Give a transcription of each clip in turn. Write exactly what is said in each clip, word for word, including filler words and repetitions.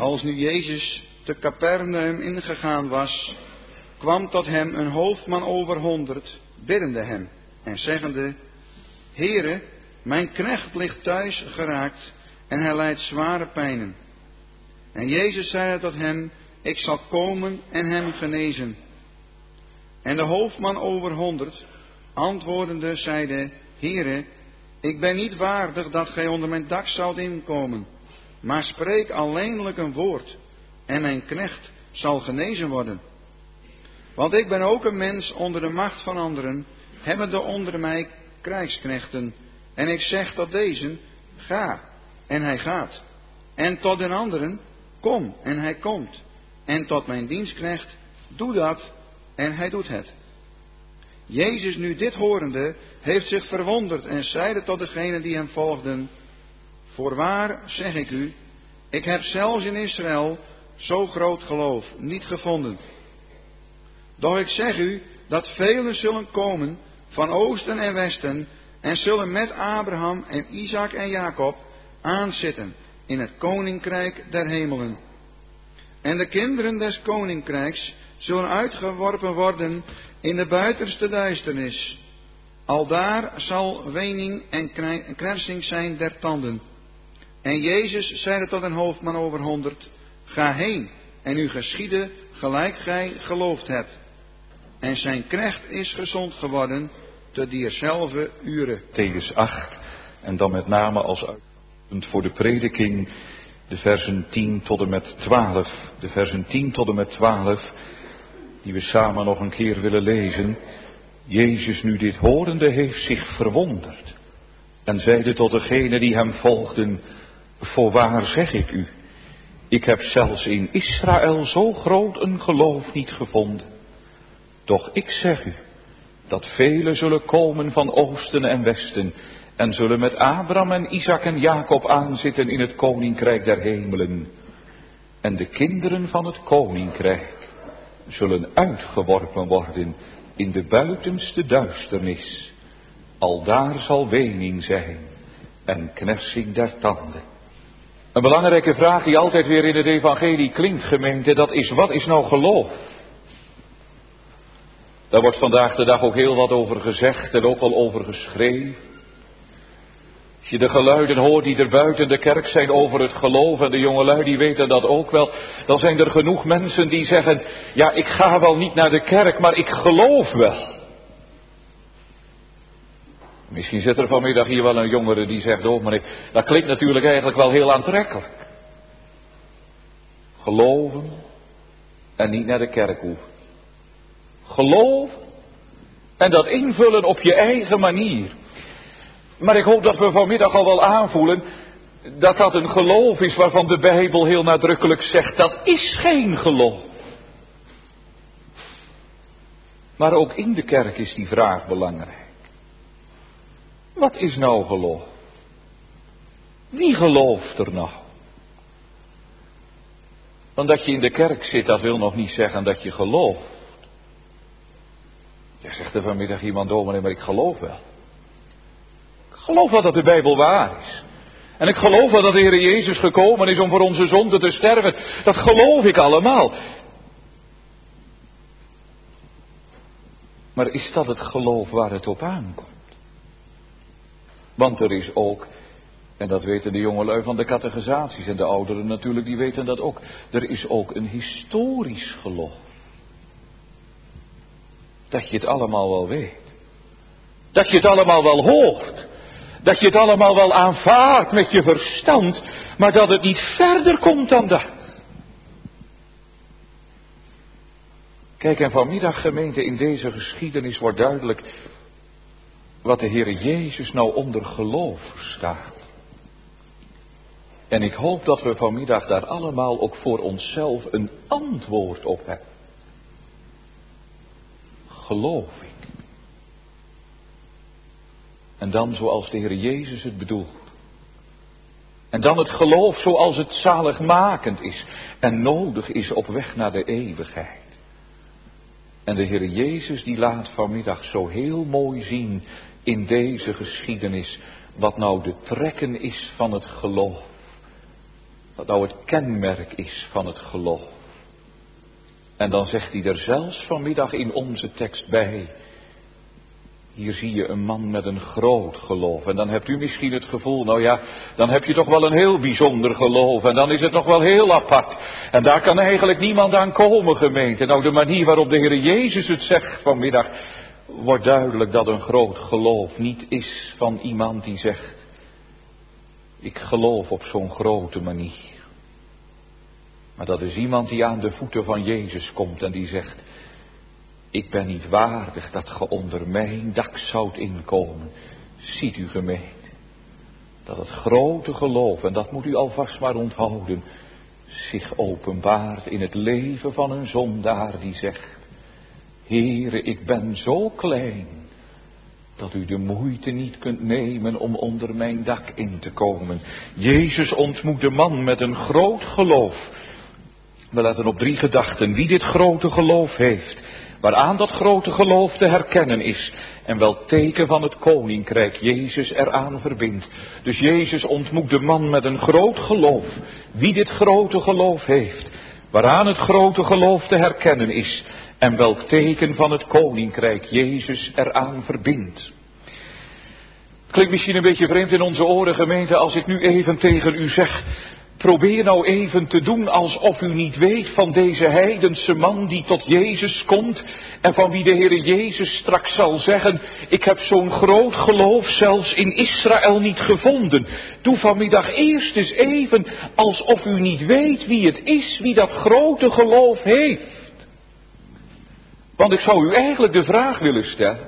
Als nu Jezus te Capernaum ingegaan was, kwam tot hem een hoofdman over honderd, biddende hem en zeggende: Heere, mijn knecht ligt thuis geraakt en hij lijdt zware pijnen. En Jezus zeide tot hem: Ik zal komen en hem genezen. En de hoofdman over honderd, antwoordende, zeide: Heere, ik ben niet waardig dat gij onder mijn dak zoudt inkomen, maar spreek alleenlijk een woord, en mijn knecht zal genezen worden. Want ik ben ook een mens onder de macht van anderen, hebbende onder mij krijgsknechten. En ik zeg tot deze: Ga, en hij gaat. En tot den anderen: Kom, en hij komt. En tot mijn dienstknecht: Doe dat, en hij doet het. Jezus nu dit horende, heeft zich verwonderd en zeide tot degenen die hem volgden: Voorwaar zeg ik u, ik heb zelfs in Israël zo groot geloof niet gevonden. Doch ik zeg u dat velen zullen komen van oosten en westen en zullen met Abraham en Isaac en Jacob aanzitten in het koninkrijk der hemelen. En de kinderen des koninkrijks zullen uitgeworpen worden in de buitenste duisternis. Aldaar zal wening en knersing zijn der tanden. En Jezus zeide tot een hoofdman over honderd: Ga heen en u geschiede gelijk gij geloofd hebt. En zijn knecht is gezond geworden te dierzelfde uren. Mattheüs acht, en dan met name als uitgangspunt voor de prediking de versen tien tot en met twaalf. De versen tien tot en met twaalf, die we samen nog een keer willen lezen. Jezus nu dit horende heeft zich verwonderd en zeide tot degenen die hem volgden: Voorwaar zeg ik u, ik heb zelfs in Israël zo groot een geloof niet gevonden. Doch ik zeg u, dat velen zullen komen van oosten en westen en zullen met Abraham en Isaac en Jacob aanzitten in het koninkrijk der hemelen. En de kinderen van het koninkrijk zullen uitgeworpen worden in de buitenste duisternis. Aldaar zal wening zijn en knersing der tanden. Een belangrijke vraag die altijd weer in het evangelie klinkt, gemeente, dat is: wat is nou geloof? Daar wordt vandaag de dag ook heel wat over gezegd en ook wel over geschreven. Als je de geluiden hoort die er buiten de kerk zijn over het geloof, en de jongelui die weten dat ook wel, dan zijn er genoeg mensen die zeggen: ja, ik ga wel niet naar de kerk, maar ik geloof wel. Misschien zit er vanmiddag hier wel een jongere die zegt: oh meneer, dat klinkt natuurlijk eigenlijk wel heel aantrekkelijk. Geloven en niet naar de kerk hoeven. Geloof en dat invullen op je eigen manier. Maar ik hoop dat we vanmiddag al wel aanvoelen dat dat een geloof is waarvan de Bijbel heel nadrukkelijk zegt: dat is geen geloof. Maar ook in de kerk is die vraag belangrijk. Wat is nou geloof? Wie gelooft er nou? Want dat je in de kerk zit, dat wil nog niet zeggen dat je gelooft. Ja, zegt er vanmiddag iemand: oh meneer, maar ik geloof wel. Ik geloof wel dat de Bijbel waar is. En ik geloof wel dat de Heer Jezus gekomen is om voor onze zonden te sterven. Dat geloof ik allemaal. Maar is dat het geloof waar het op aankomt? Want er is ook, en dat weten de jongelui van de catechisaties en de ouderen natuurlijk, die weten dat ook. Er is ook een historisch geloof. Dat je het allemaal wel weet. Dat je het allemaal wel hoort. Dat je het allemaal wel aanvaardt met je verstand. Maar dat het niet verder komt dan dat. Kijk, en vanmiddag, gemeente, in deze geschiedenis wordt duidelijk wat de Heer Jezus nou onder geloof verstaat. En ik hoop dat we vanmiddag daar allemaal ook voor onszelf een antwoord op hebben. Geloof ik. En dan zoals de Heer Jezus het bedoelt. En dan het geloof zoals het zaligmakend is en nodig is op weg naar de eeuwigheid. En de Heer Jezus die laat vanmiddag zo heel mooi zien in deze geschiedenis wat nou de trekken is van het geloof. Wat nou het kenmerk is van het geloof. En dan zegt hij er zelfs vanmiddag in onze tekst bij. Hier zie je een man met een groot geloof. En dan hebt u misschien het gevoel, nou ja, dan heb je toch wel een heel bijzonder geloof. En dan is het nog wel heel apart. En daar kan eigenlijk niemand aan komen, gemeente. Nou, de manier waarop de Heer Jezus het zegt vanmiddag, wordt duidelijk dat een groot geloof niet is van iemand die zegt, ik geloof op zo'n grote manier. Maar dat is iemand die aan de voeten van Jezus komt en die zegt, ik ben niet waardig dat ge onder mijn dak zoudt inkomen. Ziet u, gemeente, dat het grote geloof, en dat moet u alvast maar onthouden, zich openbaart in het leven van een zondaar die zegt, Heere, ik ben zo klein, dat u de moeite niet kunt nemen om onder mijn dak in te komen. Jezus ontmoet de man met een groot geloof. We letten op drie gedachten. Wie dit grote geloof heeft, waaraan dat grote geloof te herkennen is, en welk teken van het koninkrijk Jezus eraan verbindt. Dus Jezus ontmoet de man met een groot geloof. Wie dit grote geloof heeft, waaraan het grote geloof te herkennen is, en welk teken van het koninkrijk Jezus eraan verbindt. Klinkt misschien een beetje vreemd in onze oren, gemeente, als ik nu even tegen u zeg, probeer nou even te doen alsof u niet weet van deze heidense man die tot Jezus komt en van wie de Heere Jezus straks zal zeggen, ik heb zo'n groot geloof zelfs in Israël niet gevonden. Doe vanmiddag eerst eens even alsof u niet weet wie het is, wie dat grote geloof heeft. Want ik zou u eigenlijk de vraag willen stellen,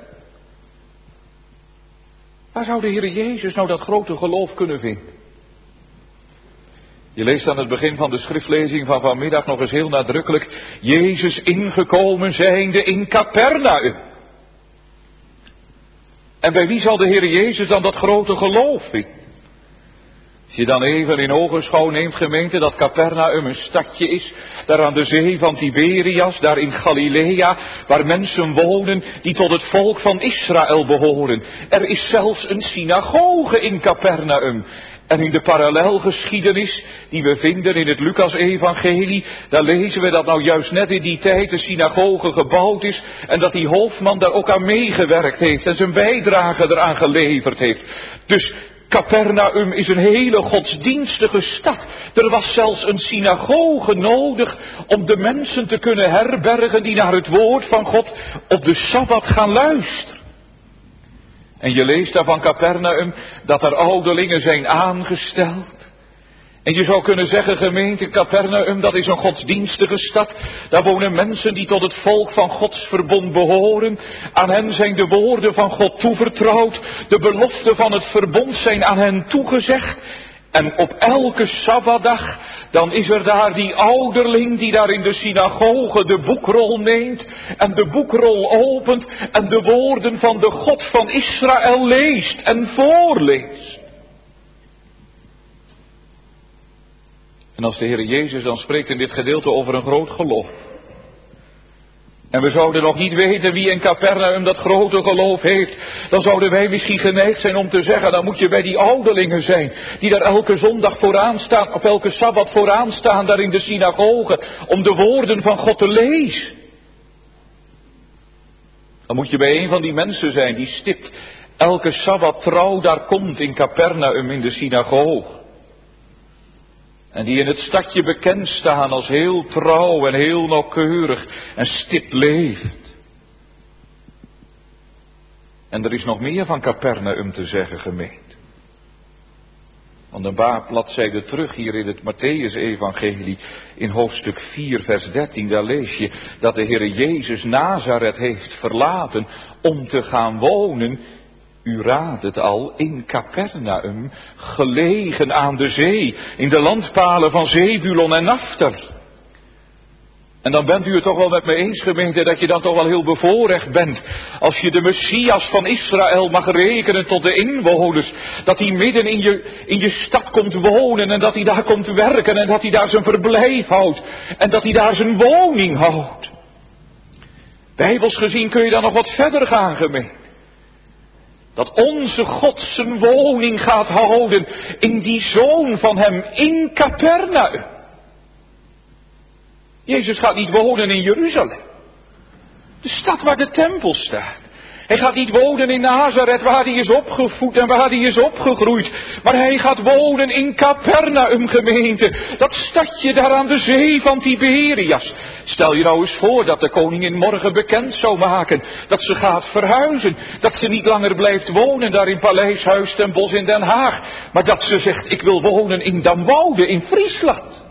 waar zou de Heere Jezus nou dat grote geloof kunnen vinden? Je leest aan het begin van de schriftlezing van vanmiddag nog eens heel nadrukkelijk, Jezus ingekomen zijnde in Capernaum. En bij wie zal de Heere Jezus dan dat grote geloof vinden? Als je dan even in ogenschouw neemt, gemeente, dat Capernaum een stadje is, daar aan de zee van Tiberias, daar in Galilea, waar mensen wonen die tot het volk van Israël behoren. Er is zelfs een synagoge in Capernaum. En in de parallelgeschiedenis die we vinden in het Lucas-evangelie, daar lezen we dat nou juist net in die tijd de synagoge gebouwd is en dat die hoofdman daar ook aan meegewerkt heeft en zijn bijdrage eraan geleverd heeft. Dus Capernaum is een hele godsdienstige stad. Er was zelfs een synagoge nodig om de mensen te kunnen herbergen die naar het woord van God op de Sabbat gaan luisteren. En je leest daar van Capernaum dat er ouderlingen zijn aangesteld. En je zou kunnen zeggen, gemeente, Capernaum, dat is een godsdienstige stad. Daar wonen mensen die tot het volk van Gods verbond behoren. Aan hen zijn de woorden van God toevertrouwd. De beloften van het verbond zijn aan hen toegezegd. En op elke Sabbatdag, dan is er daar die ouderling die daar in de synagoge de boekrol neemt en de boekrol opent en de woorden van de God van Israël leest en voorleest. En als de Heer Jezus dan spreekt in dit gedeelte over een groot geloof, en we zouden nog niet weten wie in Capernaum dat grote geloof heeft, dan zouden wij misschien geneigd zijn om te zeggen, dan moet je bij die ouderlingen zijn, die daar elke zondag vooraan staan, of elke Sabbat vooraan staan, daar in de synagoge, om de woorden van God te lezen. Dan moet je bij een van die mensen zijn, die stipt elke Sabbat trouw daar komt in Capernaum in de synagoge. En die in het stadje bekend staan als heel trouw en heel nauwkeurig en stipt levend. En er is nog meer van Capernaum te zeggen, gemeente. Want een paar bladzijden terug hier in het Mattheüs-evangelie, in hoofdstuk vier vers dertien, daar lees je dat de Heere Jezus Nazareth heeft verlaten om te gaan wonen, u raadt het al, in Capernaum, gelegen aan de zee, in de landpalen van Zebulon en Naftali. En dan bent u het toch wel met me eens, gemeente, dat je dan toch wel heel bevoorrecht bent, als je de Messias van Israël mag rekenen tot de inwoners, dat hij midden in je, in je stad komt wonen en dat hij daar komt werken en dat hij daar zijn verblijf houdt en dat hij daar zijn woning houdt. Bijbels gezien kun je dan nog wat verder gaan, gemeente. Dat onze God zijn woning gaat houden in die zoon van hem in Capernaum. Jezus gaat niet wonen in Jeruzalem. De stad waar de tempel staat. Hij gaat niet wonen in Nazareth waar hij is opgevoed en waar hij is opgegroeid. Maar hij gaat wonen in Capernaum, gemeente. Dat stadje daar aan de zee van Tiberias. Stel je nou eens voor dat de koningin morgen bekend zou maken dat ze gaat verhuizen. Dat ze niet langer blijft wonen daar in Paleis Huis ten Bosch in Den Haag. Maar dat ze zegt, ik wil wonen in Damwoude in Friesland.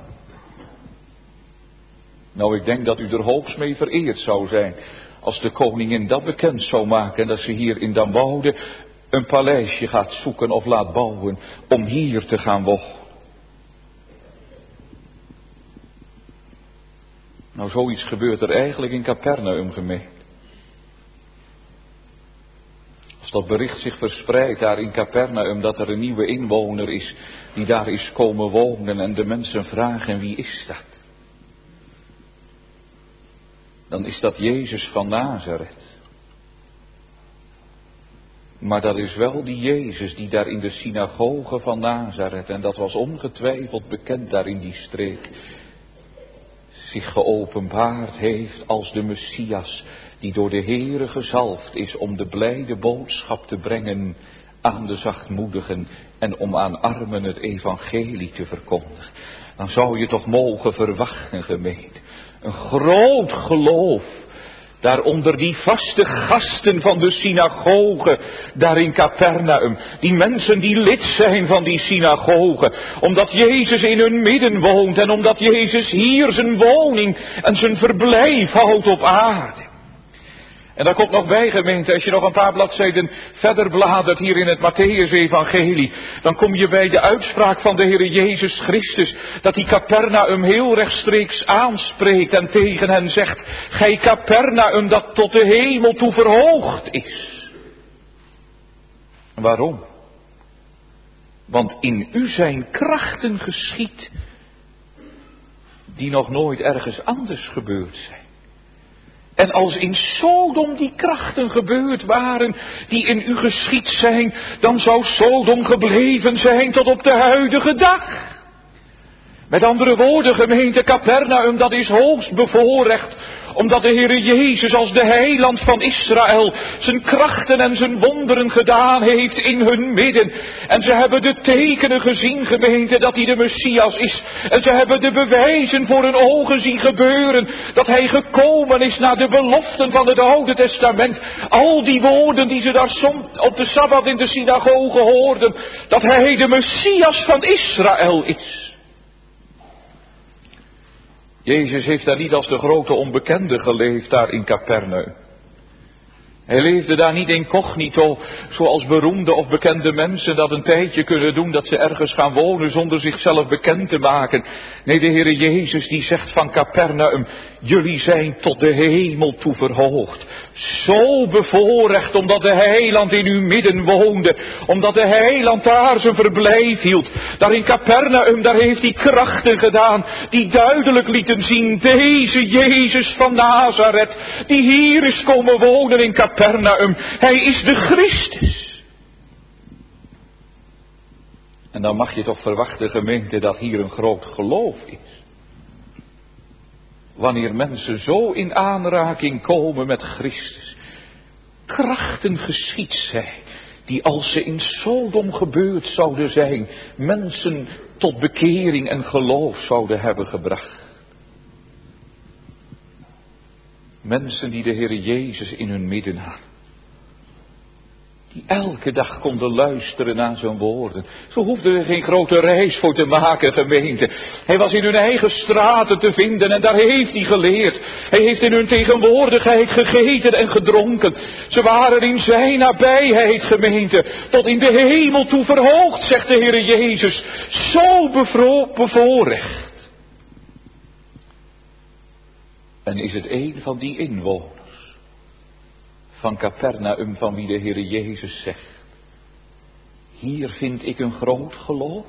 Nou, ik denk dat u er hoogst mee vereerd zou zijn als de koningin dat bekend zou maken, dat ze hier in Damwoude een paleisje gaat zoeken of laat bouwen om hier te gaan wonen. Nou, zoiets gebeurt er eigenlijk in Capernaum, gemeente. Als dat bericht zich verspreidt daar in Capernaum dat er een nieuwe inwoner is die daar is komen wonen en de mensen vragen wie is dat? Dan is dat Jezus van Nazareth. Maar dat is wel die Jezus die daar in de synagoge van Nazareth, en dat was ongetwijfeld bekend daar in die streek, zich geopenbaard heeft als de Messias die door de Heere gezalfd is om de blijde boodschap te brengen aan de zachtmoedigen en om aan armen het evangelie te verkondigen. Dan zou je toch mogen verwachten, gemeente, een groot geloof daar onder die vaste gasten van de synagoge, daar in Capernaum. Die mensen die lid zijn van die synagoge. Omdat Jezus in hun midden woont en omdat Jezus hier zijn woning en zijn verblijf houdt op aarde. En daar komt nog bij, gemeente, als je nog een paar bladzijden verder bladert hier in het Mattheüs-evangelie, dan kom je bij de uitspraak van de Heere Jezus Christus, dat die Capernaum heel rechtstreeks aanspreekt en tegen hen zegt, gij Capernaum dat tot de hemel toe verhoogd is. Waarom? Want in u zijn krachten geschied die nog nooit ergens anders gebeurd zijn. En als in Sodom die krachten gebeurd waren die in u geschied zijn, dan zou Sodom gebleven zijn tot op de huidige dag. Met andere woorden, gemeente, Capernaum, dat is hoogst bevoorrecht, omdat de Heere Jezus als de heiland van Israël zijn krachten en zijn wonderen gedaan heeft in hun midden. En ze hebben de tekenen gezien, gemeente, dat hij de Messias is. En ze hebben de bewijzen voor hun ogen zien gebeuren, dat hij gekomen is naar de beloften van het Oude Testament. Al die woorden die ze daar soms op de Sabbat in de synagoge hoorden, dat hij de Messias van Israël is. Jezus heeft daar niet als de grote onbekende geleefd daar in Capernaum. Hij leefde daar niet incognito, zoals beroemde of bekende mensen dat een tijdje kunnen doen, dat ze ergens gaan wonen zonder zichzelf bekend te maken. Nee, de Heere Jezus die zegt van Capernaum, jullie zijn tot de hemel toe verhoogd. Zo bevoorrecht, omdat de heiland in uw midden woonde, omdat de heiland daar zijn verblijf hield. Daar in Capernaum, daar heeft hij krachten gedaan, die duidelijk lieten zien, deze Jezus van Nazareth, die hier is komen wonen in Capernaum, hij is de Christus. En dan mag je toch verwachten, gemeente, dat hier een groot geloof is. Wanneer mensen zo in aanraking komen met Christus, krachten geschied zijn, die als ze in Sodom gebeurd zouden zijn, mensen tot bekering en geloof zouden hebben gebracht. Mensen die de Heere Jezus in hun midden hadden. Die elke dag konden luisteren naar zijn woorden. Zo hoefden er geen grote reis voor te maken, gemeente. Hij was in hun eigen straten te vinden en daar heeft hij geleerd. Hij heeft in hun tegenwoordigheid gegeten en gedronken. Ze waren in zijn nabijheid, gemeente, tot in de hemel toe verhoogd, zegt de Heere Jezus. Zo bevoorrecht. En is het een van die inwoners van Capernaum van wie de Heere Jezus zegt, hier vind ik een groot geloof?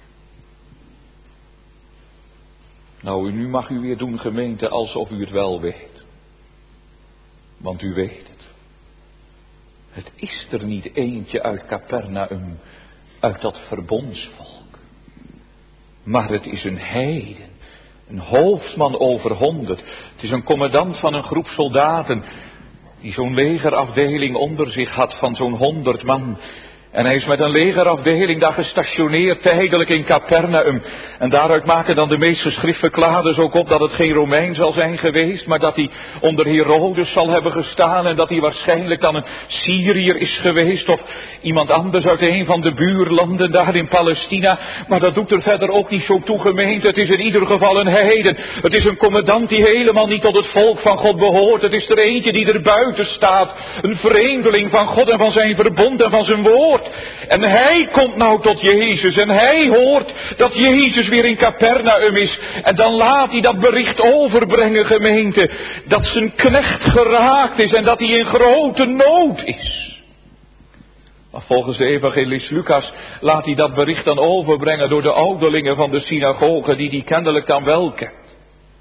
Nou, nu mag u weer doen, gemeente, alsof u het wel weet. Want u weet het. Het is er niet eentje uit Capernaum, uit dat verbondsvolk. Maar het is een heiden, een hoofdman over honderd. Het is een commandant van een groep soldaten, die zo'n legerafdeling onder zich had van zo'n honderd man. En hij is met een legerafdeling daar gestationeerd, tijdelijk in Capernaum. En daaruit maken dan de meeste schriftverklaarders ook op dat het geen Romein zal zijn geweest, maar dat hij onder Herodes zal hebben gestaan en dat hij waarschijnlijk dan een Syriër is geweest of iemand anders uit een van de buurlanden daar in Palestina. Maar dat doet er verder ook niet zo toe, gemeente. Het is in ieder geval een heiden. Het is een commandant die helemaal niet tot het volk van God behoort. Het is er eentje die er buiten staat. Een vreemdeling van God en van zijn verbond en van zijn woord. En hij komt nou tot Jezus en hij hoort dat Jezus weer in Capernaum is. En dan laat hij dat bericht overbrengen, gemeente, dat zijn knecht geraakt is en dat hij in grote nood is. Maar volgens de evangelist Lucas laat hij dat bericht dan overbrengen door de ouderlingen van de synagoge, die die kennelijk dan wel kent.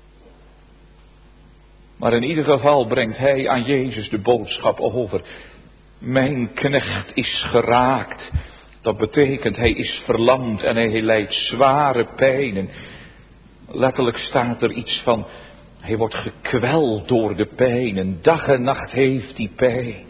Maar in ieder geval brengt hij aan Jezus de boodschap over. Mijn knecht is geraakt. Dat betekent hij is verlamd en hij lijdt zware pijnen. Letterlijk staat er iets van, hij wordt gekweld door de pijnen. Dag en nacht heeft hij pijn.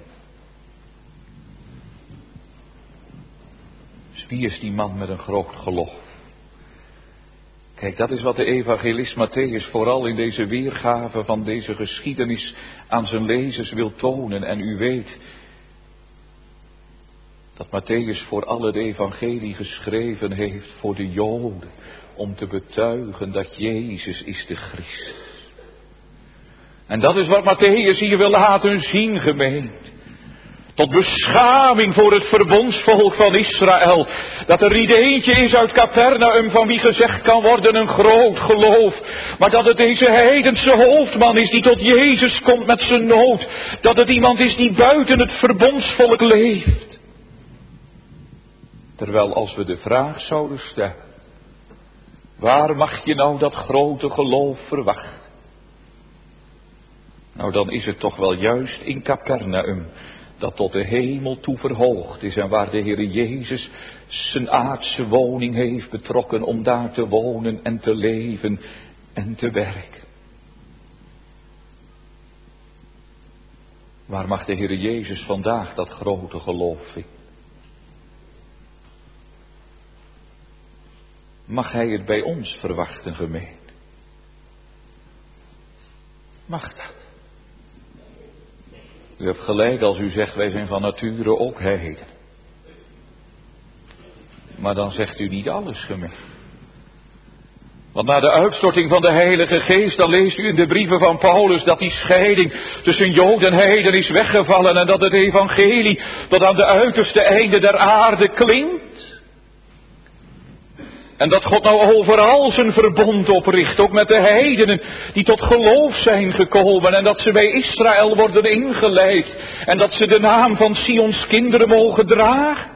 Dus wie is die man met een groot geloof? Kijk, dat is wat de evangelist Mattheüs vooral in deze weergave van deze geschiedenis aan zijn lezers wil tonen. En u weet dat Mattheüs vooral het evangelie geschreven heeft voor de Joden, om te betuigen dat Jezus is de Christus. En dat is wat Mattheüs hier wil laten zien, gemeente. Tot beschaming voor het verbondsvolk van Israël. Dat er niet eentje is uit Capernaum van wie gezegd kan worden een groot geloof. Maar dat het deze heidense hoofdman is die tot Jezus komt met zijn nood. Dat het iemand is die buiten het verbondsvolk leeft. Terwijl als we de vraag zouden stellen, waar mag je nou dat grote geloof verwachten? Nou, dan is het toch wel juist in Capernaum dat tot de hemel toe verhoogd is en waar de Heere Jezus zijn aardse woning heeft betrokken om daar te wonen en te leven en te werken. Waar mag de Heere Jezus vandaag dat grote geloof vinden? Mag hij het bij ons verwachten, gemeente? Mag dat? U hebt gelijk als u zegt, wij zijn van nature ook heiden. Maar dan zegt u niet alles, gemeente. Want na de uitstorting van de Heilige Geest, dan leest u in de brieven van Paulus dat die scheiding tussen Jood en heiden is weggevallen en dat het evangelie tot aan de uiterste einde der aarde klinkt. En dat God nou overal zijn verbond opricht, ook met de heidenen die tot geloof zijn gekomen. En dat ze bij Israël worden ingeleid. En dat ze de naam van Sions kinderen mogen dragen.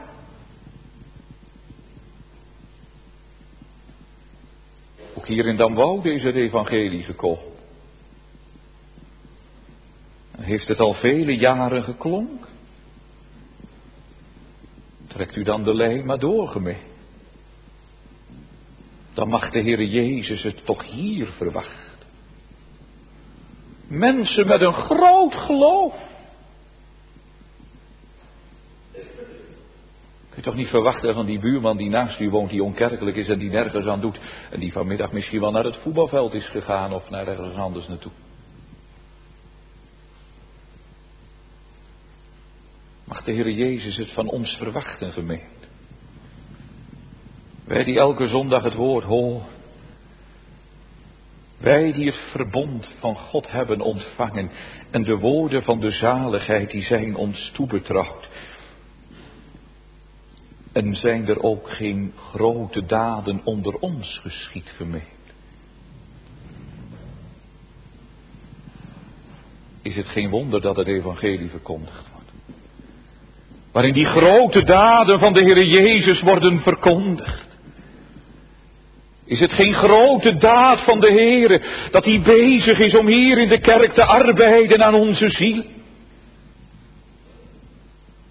Ook hier in Damwoude is het evangelie gekomen. En heeft het al vele jaren geklonken. Trekt u dan de lijn maar door, gemeente. Dan mag de Heere Jezus het toch hier verwachten. Mensen met een groot geloof. Kun je toch niet verwachten van die buurman die naast u woont, die onkerkelijk is en die nergens aan doet. En die vanmiddag misschien wel naar het voetbalveld is gegaan of naar ergens anders naartoe. Mag de Heere Jezus het van ons verwachten, gemeente? Wij die elke zondag het woord horen. Wij die het verbond van God hebben ontvangen. En de woorden van de zaligheid die zijn ons toebetrouwd. En zijn er ook geen grote daden onder ons geschied, gemeente? Is het geen wonder dat het evangelie verkondigd wordt? Waarin die grote daden van de Heere Jezus worden verkondigd. Is het geen grote daad van de Heere dat hij bezig is om hier in de kerk te arbeiden aan onze ziel?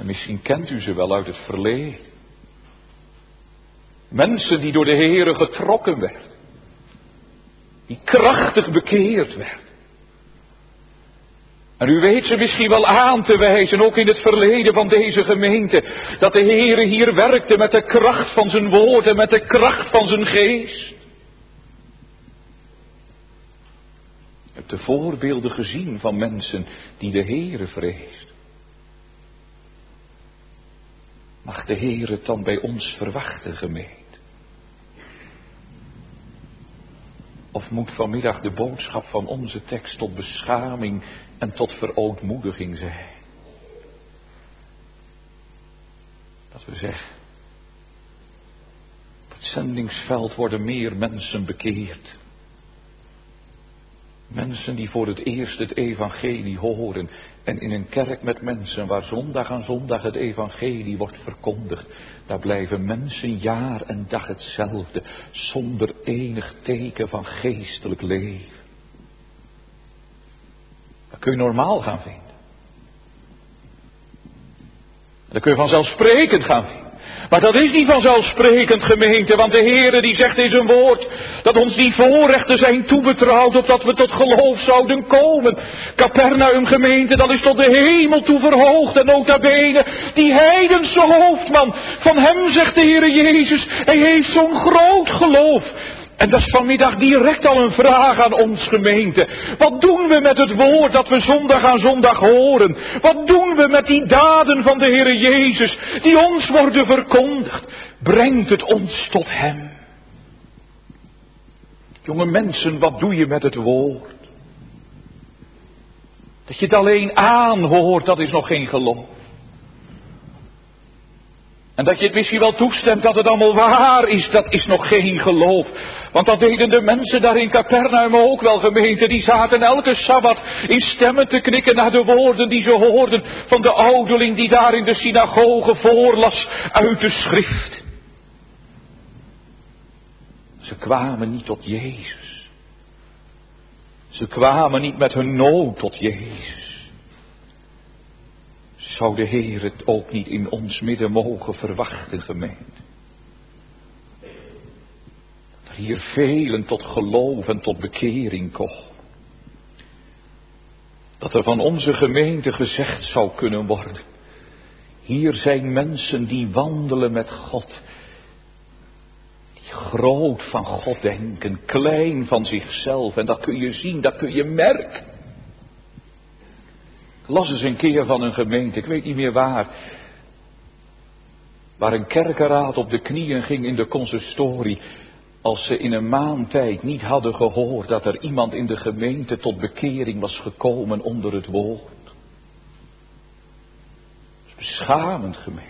En misschien kent u ze wel uit het verleden. Mensen die door de Heere getrokken werden. Die krachtig bekeerd werden. En u weet ze misschien wel aan te wijzen, ook in het verleden van deze gemeente, dat de Heere hier werkte met de kracht van zijn woord en met de kracht van zijn geest. Je hebt de voorbeelden gezien van mensen die de Heere vreesden. Mag de Heer het dan bij ons verwachten, gemeente? Of moet vanmiddag de boodschap van onze tekst tot beschaming en tot verootmoediging zijn? Dat we zeggen, op het zendingsveld worden meer mensen bekeerd. Mensen die voor het eerst het evangelie horen en in een kerk met mensen waar zondag aan zondag het evangelie wordt verkondigd, daar blijven mensen jaar en dag hetzelfde, zonder enig teken van geestelijk leven. Dat kun je normaal gaan vinden. Dat kun je vanzelfsprekend gaan vinden. Maar dat is niet vanzelfsprekend, gemeente, want de Heere die zegt in zijn woord dat ons die voorrechten zijn toebetrouwd opdat we tot geloof zouden komen. Capernaum, gemeente, dat is tot de hemel toe verhoogd en nota bene die heidense hoofdman. Van hem zegt de Heere Jezus, hij heeft zo'n groot geloof. En dat is vanmiddag direct al een vraag aan ons, gemeente. Wat doen we met het woord dat we zondag aan zondag horen? Wat doen we met die daden van de Heere Jezus die ons worden verkondigd? Brengt het ons tot hem? Jonge mensen, wat doe je met het woord? Dat je het alleen aanhoort, dat is nog geen geloof. En dat je het misschien wel toestemt dat het allemaal waar is, dat is nog geen geloof. Want dat deden de mensen daar in Capernaum ook wel, gemeente. Die zaten elke Sabbat in stemmen te knikken naar de woorden die ze hoorden van de ouderling die daar in de synagoge voorlas uit de schrift. Ze kwamen niet tot Jezus. Ze kwamen niet met hun nood tot Jezus. Zou de Heer het ook niet in ons midden mogen verwachten, gemeente? Dat er hier velen tot geloof en tot bekering komen. Dat er van onze gemeente gezegd zou kunnen worden. Hier zijn mensen die wandelen met God. Die groot van God denken, klein van zichzelf. En dat kun je zien, dat kun je merken. Ik las eens een keer van een gemeente, ik weet niet meer waar, waar een kerkenraad op de knieën ging in de consistorie, als ze in een maand tijd niet hadden gehoord dat er iemand in de gemeente tot bekering was gekomen onder het woord. Dat is beschamend, gemeente.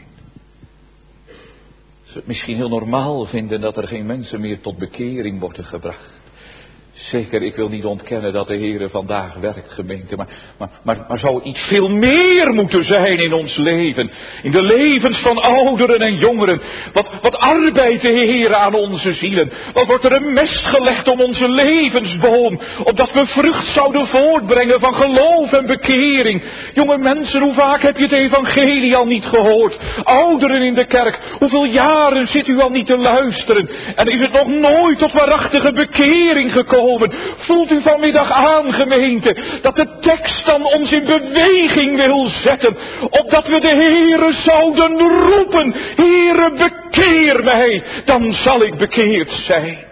Ze het misschien heel normaal vinden dat er geen mensen meer tot bekering worden gebracht. Zeker, ik wil niet ontkennen dat de Heere vandaag werkt, gemeente. Maar, maar, maar, maar zou het niet veel meer moeten zijn in ons leven? In de levens van ouderen en jongeren. Wat, wat arbeidt de Heere aan onze zielen? Wat wordt er een mest gelegd om onze levensboom? Opdat we vrucht zouden voortbrengen van geloof en bekering. Jonge mensen, hoe vaak heb je het evangelie al niet gehoord? Ouderen in de kerk, hoeveel jaren zit u al niet te luisteren? En is het nog nooit tot waarachtige bekering gekomen? Voelt u vanmiddag aan, gemeente, dat de tekst dan ons in beweging wil zetten, opdat we de Heere zouden roepen, Heere, bekeer mij, dan zal ik bekeerd zijn.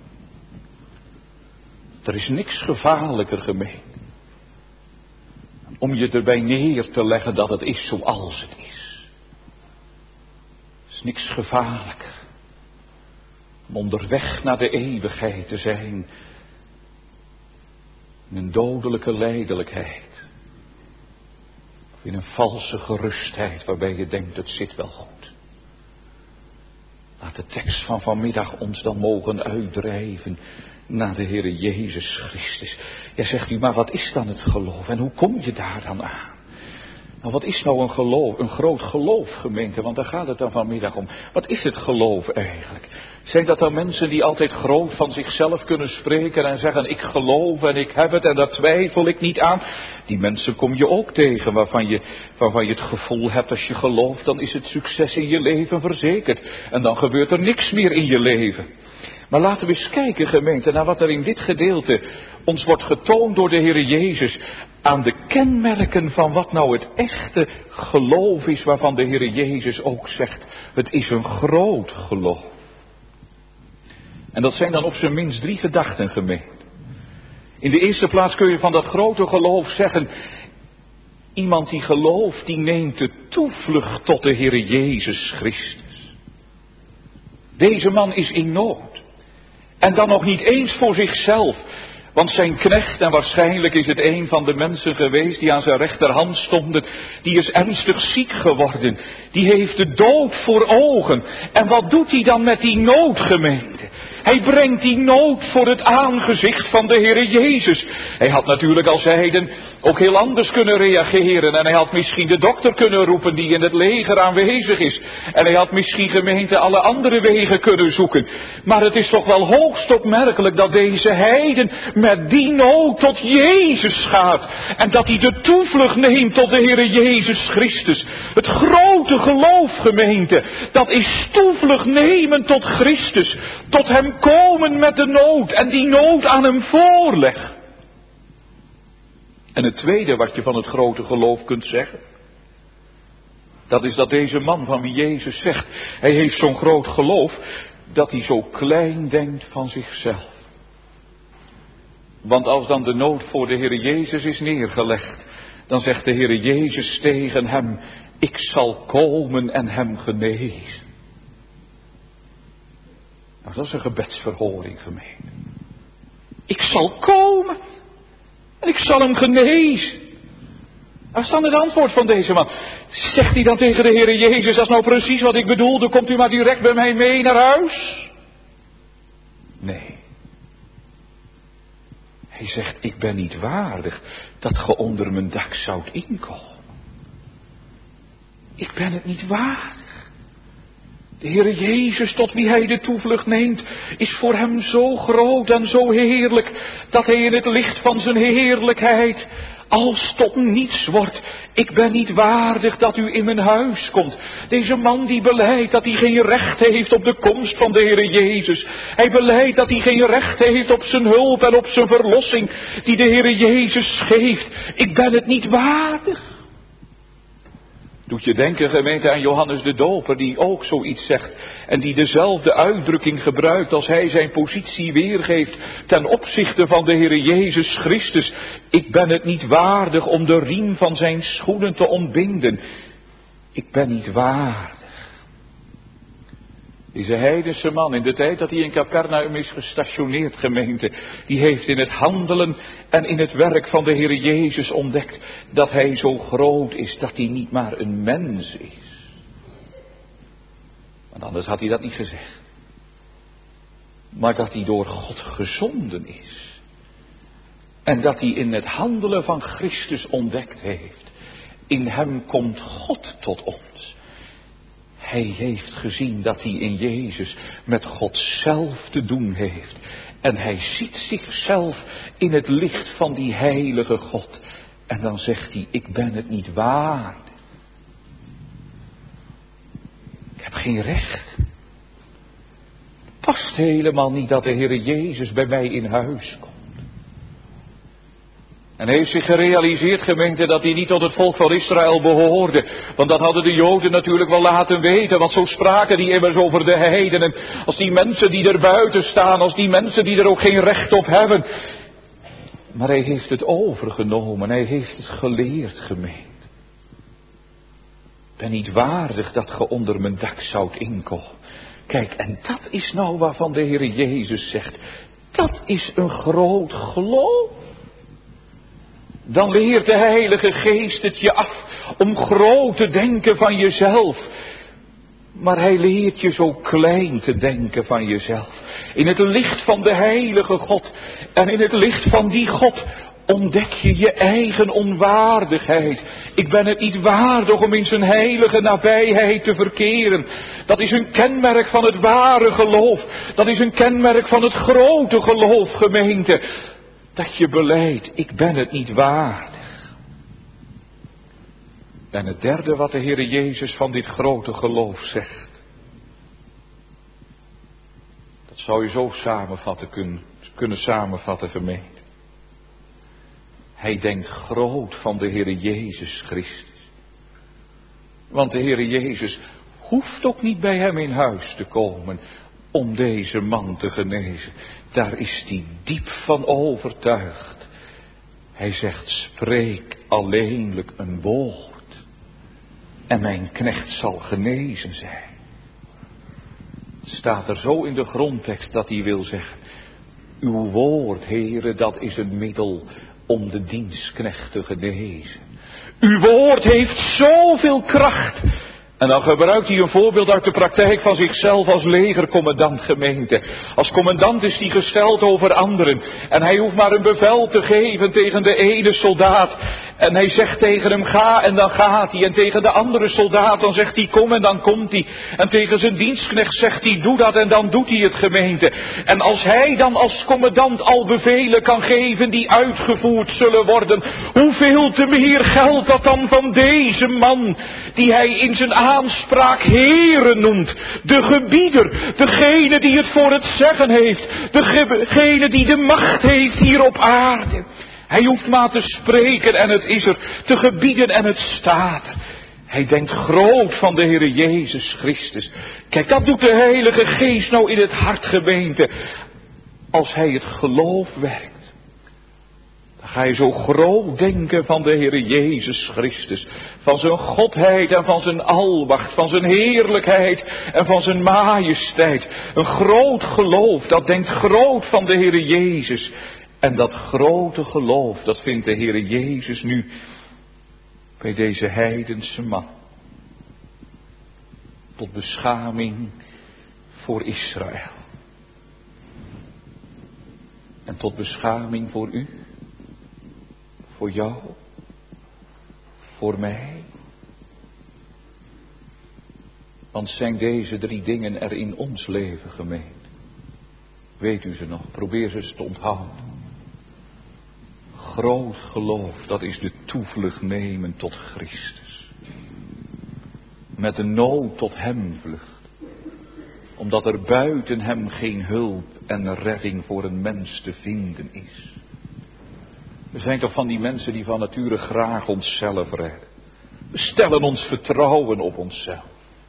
Er is niks gevaarlijker, gemeente, om je erbij neer te leggen dat het is zoals het is. Er is niks gevaarlijker om onderweg naar de eeuwigheid te zijn in een dodelijke lijdelijkheid. Of in een valse gerustheid waarbij je denkt het zit wel goed. Laat de tekst van vanmiddag ons dan mogen uitdrijven naar de Heere Jezus Christus. Ja, zegt u, maar wat is dan het geloof en hoe kom je daar dan aan? Nou, wat is nou een geloof, een groot geloof, gemeente? Want daar gaat het dan vanmiddag om. Wat is het geloof eigenlijk? Zijn dat dan mensen die altijd groot van zichzelf kunnen spreken en zeggen, ik geloof en ik heb het en daar twijfel ik niet aan? Die mensen kom je ook tegen waarvan je, waarvan je het gevoel hebt, als je gelooft, dan is het succes in je leven verzekerd. En dan gebeurt er niks meer in je leven. Maar laten we eens kijken, gemeente, naar wat er in dit gedeelte ons wordt getoond door de Heer Jezus. Aan de kenmerken van wat nou het echte geloof is, waarvan de Heer Jezus ook zegt, het is een groot geloof. En dat zijn dan op zijn minst drie gedachten, gemeente. In de eerste plaats kun je van dat grote geloof zeggen, iemand die gelooft, die neemt de toevlucht tot de Heer Jezus Christus. Deze man is in nood. En dan nog niet eens voor zichzelf. Want zijn knecht, en waarschijnlijk is het een van de mensen geweest die aan zijn rechterhand stonden, die is ernstig ziek geworden. Die heeft de dood voor ogen. En wat doet hij dan met die nood, gemeente? Hij brengt die nood voor het aangezicht van de Heere Jezus. Hij had natuurlijk als heiden ook heel anders kunnen reageren. En hij had misschien de dokter kunnen roepen die in het leger aanwezig is. En hij had misschien, gemeente, alle andere wegen kunnen zoeken. Maar het is toch wel hoogst opmerkelijk dat deze heiden met die nood tot Jezus gaat. En dat hij de toevlucht neemt tot de Heere Jezus Christus. Het grote geloof, gemeente, dat is toevlucht nemen tot Christus. Tot hem komen met de nood en die nood aan hem voorleggen. En het tweede wat je van het grote geloof kunt zeggen, dat is dat deze man van wie Jezus zegt, hij heeft zo'n groot geloof, dat hij zo klein denkt van zichzelf. Want als dan de nood voor de Heere Jezus is neergelegd, dan zegt de Heere Jezus tegen hem, ik zal komen en hem genezen. Nou, dat is een gebedsverhoring, gemeente. Ik zal komen en ik zal hem genezen. Waar is dan het antwoord van deze man? Zegt hij dan tegen de Heere Jezus, dat is nou precies wat ik bedoelde, komt u maar direct bij mij mee naar huis? Nee. Hij zegt, ik ben niet waardig dat ge onder mijn dak zoudt inkomen. Ik ben het niet waardig. De Heere Jezus, tot wie hij de toevlucht neemt, is voor hem zo groot en zo heerlijk, dat hij in het licht van zijn heerlijkheid als tot niets wordt. Ik ben niet waardig dat u in mijn huis komt. Deze man die belijdt dat hij geen recht heeft op de komst van de Heere Jezus. Hij belijdt dat hij geen recht heeft op zijn hulp en op zijn verlossing die de Heere Jezus geeft. Ik ben het niet waardig. Doet je denken, gemeente, aan Johannes de Doper, die ook zoiets zegt. En die dezelfde uitdrukking gebruikt als hij zijn positie weergeeft ten opzichte van de Heere Jezus Christus. Ik ben het niet waardig om de riem van zijn schoenen te ontbinden. Ik ben niet waardig. Deze heidense man, in de tijd dat hij in Capernaum is gestationeerd, gemeente, die heeft in het handelen en in het werk van de Heere Jezus ontdekt dat hij zo groot is dat hij niet maar een mens is. Want anders had hij dat niet gezegd. Maar dat hij door God gezonden is. En dat hij in het handelen van Christus ontdekt heeft. In hem komt God tot ons. Hij heeft gezien dat hij in Jezus met God zelf te doen heeft. En hij ziet zichzelf in het licht van die heilige God. En dan zegt hij, ik ben het niet waardig. Ik heb geen recht. Het past helemaal niet dat de Heere Jezus bij mij in huis komt. En hij heeft zich gerealiseerd, gemeente, dat hij niet tot het volk van Israël behoorde. Want dat hadden de Joden natuurlijk wel laten weten. Want zo spraken die immers over de heidenen. Als die mensen die er buiten staan, als die mensen die er ook geen recht op hebben. Maar hij heeft het overgenomen, hij heeft het geleerd, gemeente. Ik ben niet waardig dat ge onder mijn dak zoudt inkomen. Kijk, en dat is nou waarvan de Heere Jezus zegt. Dat is een groot geloof. Dan leert de Heilige Geest het je af om groot te denken van jezelf. Maar hij leert je zo klein te denken van jezelf. In het licht van de Heilige God en in het licht van die God ontdek je je eigen onwaardigheid. Ik ben het niet waardig om in zijn heilige nabijheid te verkeren. Dat is een kenmerk van het ware geloof. Dat is een kenmerk van het grote geloof, gemeente. Dat je belijdt, ik ben het niet waardig. En het derde wat de Heere Jezus van dit grote geloof zegt. Dat zou je zo samenvatten kunnen, kunnen samenvatten, gemeente. Hij denkt groot van de Heere Jezus Christus. Want de Heere Jezus hoeft ook niet bij hem in huis te komen om deze man te genezen. Daar is hij diep van overtuigd. Hij zegt, spreek alleenlijk een woord en mijn knecht zal genezen zijn. Het staat er zo in de grondtekst dat hij wil zeggen, uw woord, Heere, dat is een middel om de dienstknecht te genezen. Uw woord heeft zoveel kracht. En dan gebruikt hij een voorbeeld uit de praktijk van zichzelf als legercommandant, gemeente. Als commandant is hij gesteld over anderen. En hij hoeft maar een bevel te geven tegen de ene soldaat. En hij zegt tegen hem ga en dan gaat hij. En tegen de andere soldaat dan zegt hij kom en dan komt hij. En tegen zijn dienstknecht zegt hij doe dat en dan doet hij het, gemeente. En als hij dan als commandant al bevelen kan geven die uitgevoerd zullen worden. Hoeveel te meer geldt dat dan van deze man die hij in zijn aanspraak Heere noemt. De gebieder, degene die het voor het zeggen heeft. Degene die de macht heeft hier op aarde. Hij hoeft maar te spreken en het is er, te gebieden en het staat er. Hij denkt groot van de Heere Jezus Christus. Kijk, dat doet de Heilige Geest nou in het hart, gemeente. Als hij het geloof werkt, dan ga je zo groot denken van de Heere Jezus Christus. Van zijn godheid en van zijn almacht, van zijn heerlijkheid en van zijn majesteit. Een groot geloof, dat denkt groot van de Heere Jezus. En dat grote geloof, dat vindt de Heere Jezus nu bij deze heidense man. Tot beschaming voor Israël. En tot beschaming voor u. Voor jou. Voor mij. Want zijn deze drie dingen er in ons leven, gemeente? Weet u ze nog? Probeer ze eens te onthouden. Groot geloof, dat is de toevlucht nemen tot Christus. Met de nood tot hem vlucht. Omdat er buiten hem geen hulp en redding voor een mens te vinden is. We zijn toch van die mensen die van nature graag onszelf redden. We stellen ons vertrouwen op onszelf.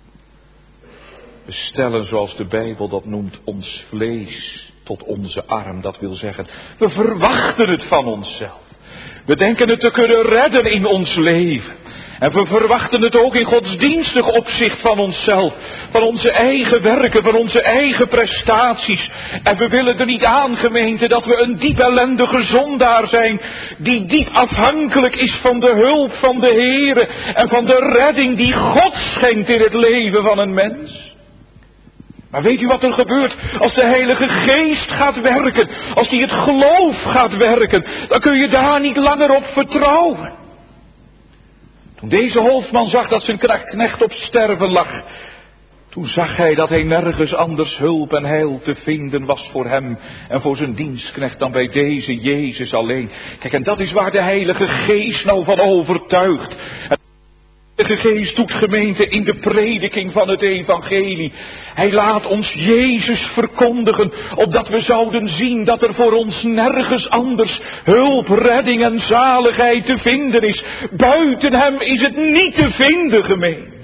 We stellen, zoals de Bijbel dat noemt, ons vlees tot onze arm. Dat wil zeggen, we verwachten het van onszelf. We denken het te kunnen redden in ons leven. En we verwachten het ook in godsdienstig opzicht van onszelf. Van onze eigen werken, van onze eigen prestaties. En we willen er niet aan, gemeente, dat we een diep ellendige zondaar zijn. Die diep afhankelijk is van de hulp van de Heere. En van de redding die God schenkt in het leven van een mens. Maar weet u wat er gebeurt als de Heilige Geest gaat werken? Als die het geloof gaat werken, dan kun je daar niet langer op vertrouwen. Toen deze hoofdman zag dat zijn knecht op sterven lag, toen zag hij dat hij nergens anders hulp en heil te vinden was voor hem en voor zijn dienstknecht dan bij deze Jezus alleen. Kijk, en dat is waar de Heilige Geest nou van overtuigt. De Heilige Geest doet, gemeente, in de prediking van het evangelie. Hij laat ons Jezus verkondigen, opdat we zouden zien dat er voor ons nergens anders hulp, redding en zaligheid te vinden is. Buiten hem is het niet te vinden, gemeente.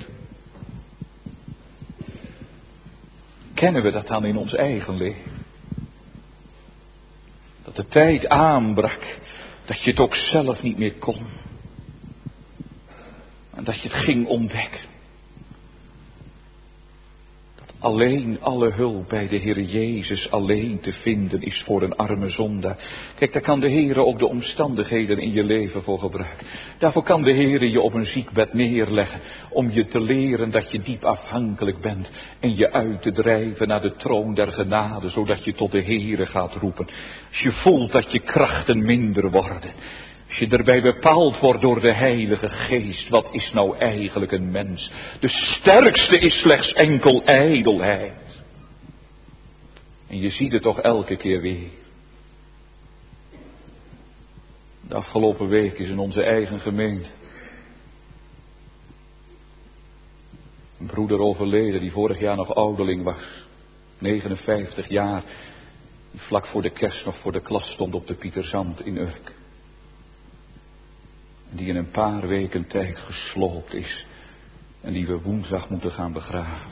Kennen we dat dan in ons eigen leven? Dat de tijd aanbrak, dat je het ook zelf niet meer kon. En dat je het ging ontdekken. Dat alleen alle hulp bij de Heer Jezus alleen te vinden is voor een arme zondaar. Kijk, daar kan de Heer ook de omstandigheden in je leven voor gebruiken. Daarvoor kan de Heer je op een ziekbed neerleggen. Om je te leren dat je diep afhankelijk bent. En je uit te drijven naar de troon der genade. Zodat je tot de Heer gaat roepen. Als je voelt dat je krachten minder worden. Als je erbij bepaald wordt door de Heilige Geest, wat is nou eigenlijk een mens? De sterkste is slechts enkel ijdelheid. En je ziet het toch elke keer weer. De afgelopen week is in onze eigen gemeente een broeder overleden die vorig jaar nog ouderling was. negenenvijftig jaar. Die vlak voor de kerst nog voor de klas stond op de Pieterzand in Urk. Die in een paar weken tijd gesloopt is. En die we woensdag moeten gaan begraven.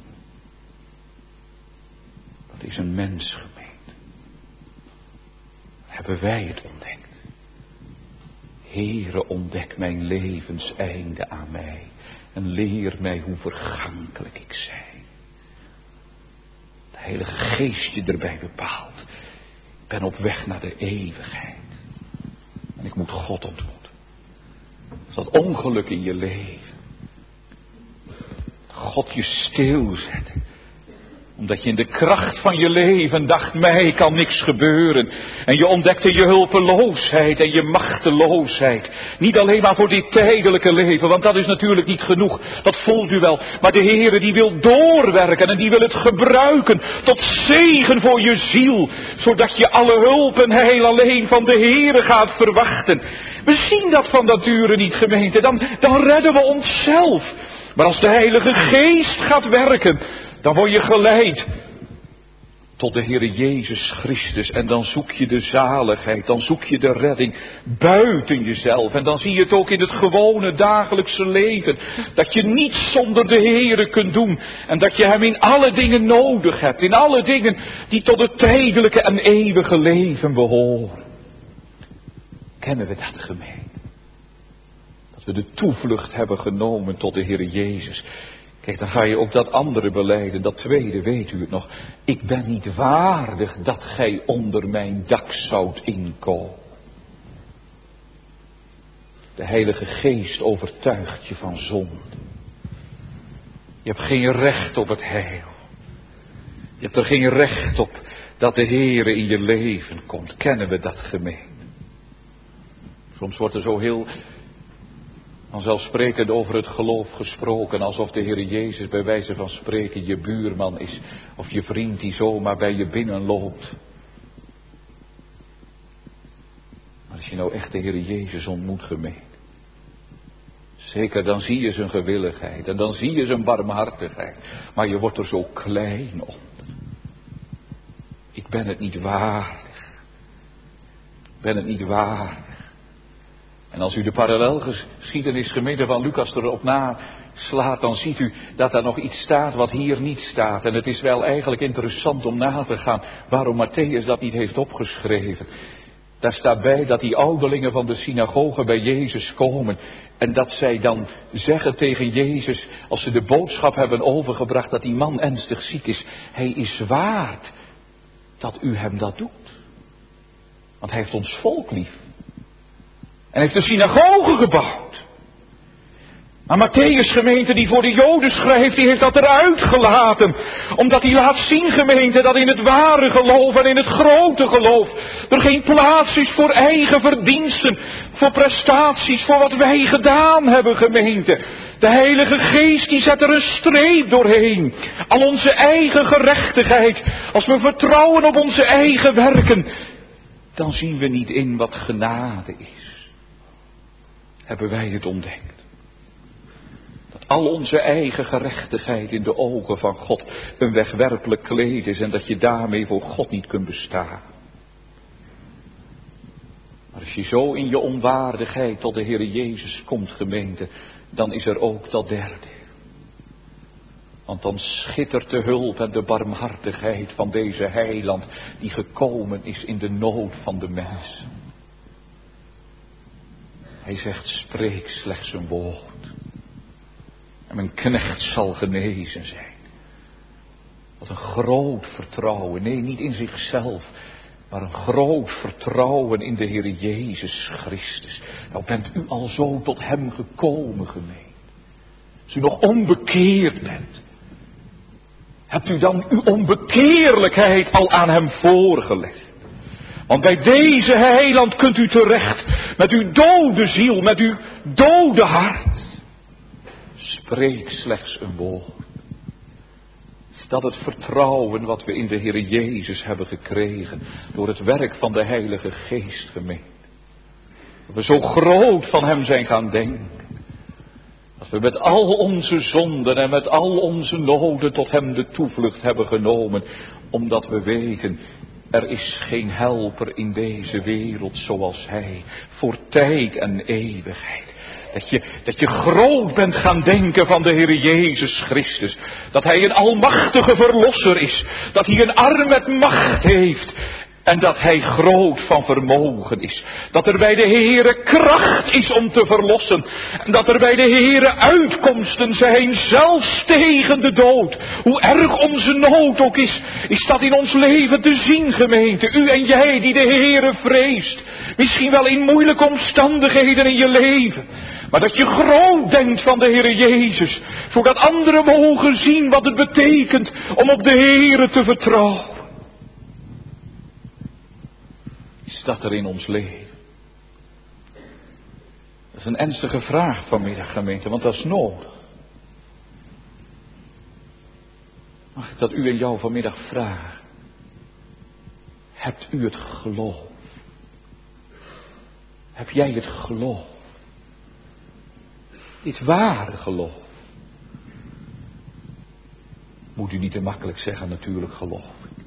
Dat is een mens, gemeente. Hebben wij het ontdekt. Heere, ontdek mijn levenseinde aan mij. En leer mij hoe vergankelijk ik zij. De Heilige Geest je erbij bepaalt. Ik ben op weg naar de eeuwigheid. En ik moet God ontmoeten. Dat ongeluk in je leven. God je stilzette. Omdat je in de kracht van je leven dacht, mij kan niks gebeuren. En je ontdekte je hulpeloosheid en je machteloosheid. Niet alleen maar voor dit tijdelijke leven, want dat is natuurlijk niet genoeg. Dat voelt u wel. Maar de Heere die wil doorwerken en die wil het gebruiken tot zegen voor je ziel. Zodat je alle hulp en heil alleen van de Heere gaat verwachten. We zien dat van nature niet, gemeente. Dan, dan redden we onszelf. Maar als de Heilige Geest gaat werken, dan word je geleid tot de Heere Jezus Christus. En dan zoek je de zaligheid, dan zoek je de redding buiten jezelf. En dan zie je het ook in het gewone dagelijkse leven. Dat je niets zonder de Heere kunt doen. En dat je Hem in alle dingen nodig hebt. In alle dingen die tot het tijdelijke en eeuwige leven behoren. Kennen we dat, gemeente? Dat we de toevlucht hebben genomen tot de Heere Jezus. Kijk, dan ga je ook dat andere belijden, dat tweede, weet u het nog. Ik ben niet waardig dat gij onder mijn dak zoudt inkomen. De Heilige Geest overtuigt je van zonde. Je hebt geen recht op het heil. Je hebt er geen recht op dat de Heere in je leven komt. Kennen we dat, gemeente? Soms wordt er zo heel vanzelfsprekend over het geloof gesproken, alsof de Heer Jezus bij wijze van spreken je buurman is, of je vriend die zomaar bij je binnenloopt. Maar als je nou echt de Heer Jezus ontmoet, gemeente, zeker dan zie je zijn gewilligheid en dan zie je zijn barmhartigheid, maar je wordt er zo klein onder. Ik ben het niet waardig. Ik ben het niet waardig. En als u de parallelgeschiedenis gemeente van Lucas erop naslaat, dan ziet u dat er nog iets staat wat hier niet staat. En het is wel eigenlijk interessant om na te gaan waarom Matthäus dat niet heeft opgeschreven. Daar staat bij dat die ouderlingen van de synagoge bij Jezus komen. En dat zij dan zeggen tegen Jezus, als ze de boodschap hebben overgebracht dat die man ernstig ziek is. Hij is waard dat u hem dat doet. Want hij heeft ons volk lief. En heeft de synagoge gebouwd. Maar Matthäus, gemeente, die voor de Joden schrijft, die heeft dat eruit gelaten. Omdat hij laat zien, gemeente, dat in het ware geloof en in het grote geloof er geen plaats is voor eigen verdiensten, voor prestaties, voor wat wij gedaan hebben, gemeente. De Heilige Geest, die zet er een streep doorheen. Al onze eigen gerechtigheid. Als we vertrouwen op onze eigen werken, dan zien we niet in wat genade is. Hebben wij het ontdekt? Dat al onze eigen gerechtigheid in de ogen van God een wegwerpelijk kleed is en dat je daarmee voor God niet kunt bestaan. Maar als je zo in je onwaardigheid tot de Heer Jezus komt, gemeente, dan is er ook dat derde. Want dan schittert de hulp en de barmhartigheid van deze heiland die gekomen is in de nood van de mens. Hij zegt, spreek slechts een woord. En mijn knecht zal genezen zijn. Wat een groot vertrouwen. Nee, niet in zichzelf. Maar een groot vertrouwen in de Heer Jezus Christus. Nou bent u al zo tot hem gekomen, gemeente. Als u nog onbekeerd bent. Hebt u dan uw onbekeerlijkheid al aan hem voorgelegd? Want bij deze heiland kunt u terecht. Met uw dode ziel, met uw dode hart. Spreek slechts een woord. Is dat het vertrouwen wat we in de Heer Jezus hebben gekregen. Door het werk van de Heilige Geest, gemeente. Dat we zo groot van hem zijn gaan denken. Dat we met al onze zonden en met al onze noden tot hem de toevlucht hebben genomen. Omdat we weten, er is geen helper in deze wereld zoals hij. Voor tijd en eeuwigheid. Dat je, dat je groot bent gaan denken van de Heer Jezus Christus. Dat hij een almachtige verlosser is. Dat hij een arm met macht heeft. En dat hij groot van vermogen is. Dat er bij de Heere kracht is om te verlossen. En dat er bij de Heere uitkomsten zijn, zelfs tegen de dood. Hoe erg onze nood ook is, is dat in ons leven te zien, gemeente. U en jij die de Heere vreest. Misschien wel in moeilijke omstandigheden in je leven. Maar dat je groot denkt van de Heere Jezus. Zodat anderen mogen zien wat het betekent om op de Heere te vertrouwen. Is dat er in ons leven? Dat is een ernstige vraag vanmiddag, gemeente, want dat is nodig. Mag ik dat u en jou vanmiddag vragen? Hebt u het geloof? Heb jij het geloof? Dit ware geloof. Moet u niet te makkelijk zeggen, natuurlijk geloof.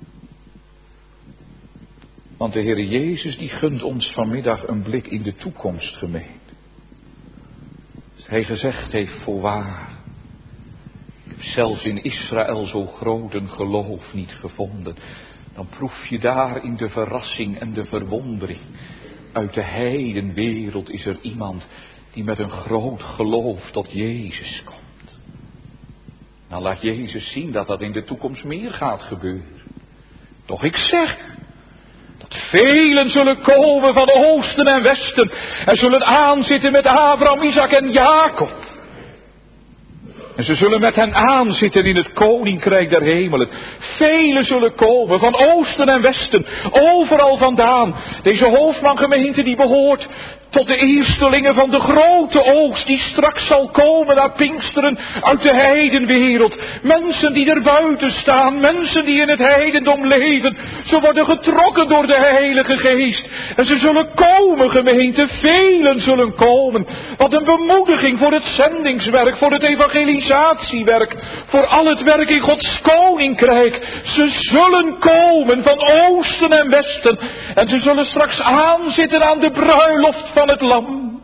Want de Heer Jezus die gunt ons vanmiddag een blik in de toekomst, gemeente. Als hij gezegd heeft, voorwaar. Ik heb zelfs in Israël zo groot een geloof niet gevonden. Dan proef je daar in de verrassing en de verwondering. Uit de heidenwereld is er iemand die met een groot geloof tot Jezus komt. Dan laat Jezus zien dat dat in de toekomst meer gaat gebeuren. Doch ik zeg, dat velen zullen komen van oosten en westen en zullen aanzitten met Abraham, Isaac en Jacob. En ze zullen met hen aanzitten in het koninkrijk der hemelen. Velen zullen komen van oosten en westen, overal vandaan. Deze hoofdmangemeente die behoort tot de eerstelingen van de grote oogst die straks zal komen naar Pinksteren uit de heidenwereld. Mensen die er buiten staan, mensen die in het heidendom leven. Ze worden getrokken door de Heilige Geest. En ze zullen komen, gemeente, velen zullen komen. Wat een bemoediging voor het zendingswerk, voor het evangelisatiewerk, voor al het werk in Gods koninkrijk. Ze zullen komen van oosten en westen. En ze zullen straks aanzitten aan de bruiloft van het lam.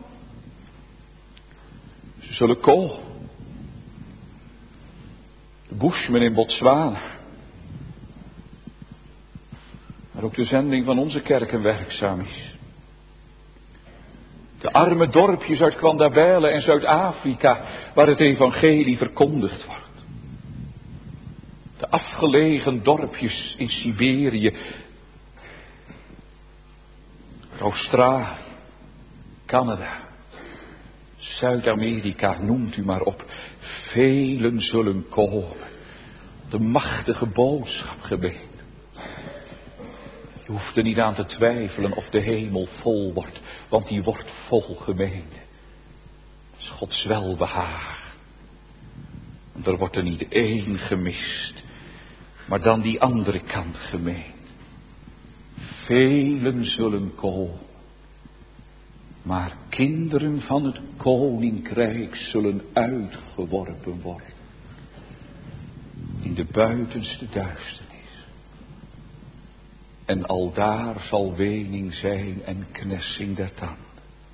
Ze zullen komen. De Bushmen in Botswana. Waar ook de zending van onze kerken werkzaam is. De arme dorpjes uit Kwandabele en Zuid-Afrika waar het evangelie verkondigd wordt. De afgelegen dorpjes in Siberië, Australië, Canada, Zuid-Amerika, noemt u maar op. Velen zullen komen. De machtige boodschap, gemeente. Je hoeft er niet aan te twijfelen of de hemel vol wordt, want die wordt vol, gemeente. Dat is Gods welbehagen. Want er wordt er niet één gemist, maar dan die andere kant, gemeente. Velen zullen komen, maar kinderen van het koninkrijk zullen uitgeworpen worden in de buitenste duisternis. En aldaar zal wening zijn en knessing der tanden.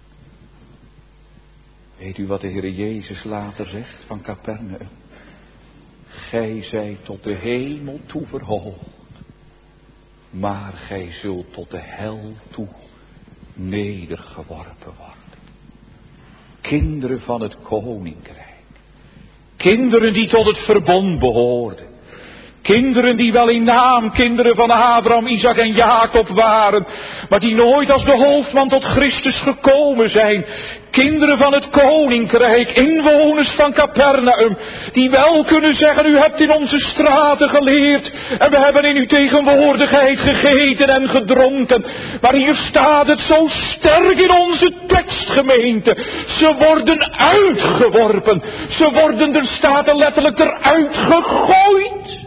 Weet u wat de Heer Jezus later zegt van Capernaum? Gij zijt tot de hemel toe verhoogd, maar gij zult tot de hel toe nedergeworpen worden. Kinderen van het koninkrijk. Kinderen die tot het verbond behoorden. Kinderen die wel in naam kinderen van Abraham, Isaac en Jacob waren, maar die nooit als de hoofdman tot Christus gekomen zijn. Kinderen van het koninkrijk, inwoners van Capernaum, die wel kunnen zeggen, u hebt in onze straten geleerd en we hebben in uw tegenwoordigheid gegeten en gedronken. Maar hier staat het zo sterk in onze tekstgemeente. Ze worden uitgeworpen. Ze worden, er staat er letterlijk, eruit gegooid.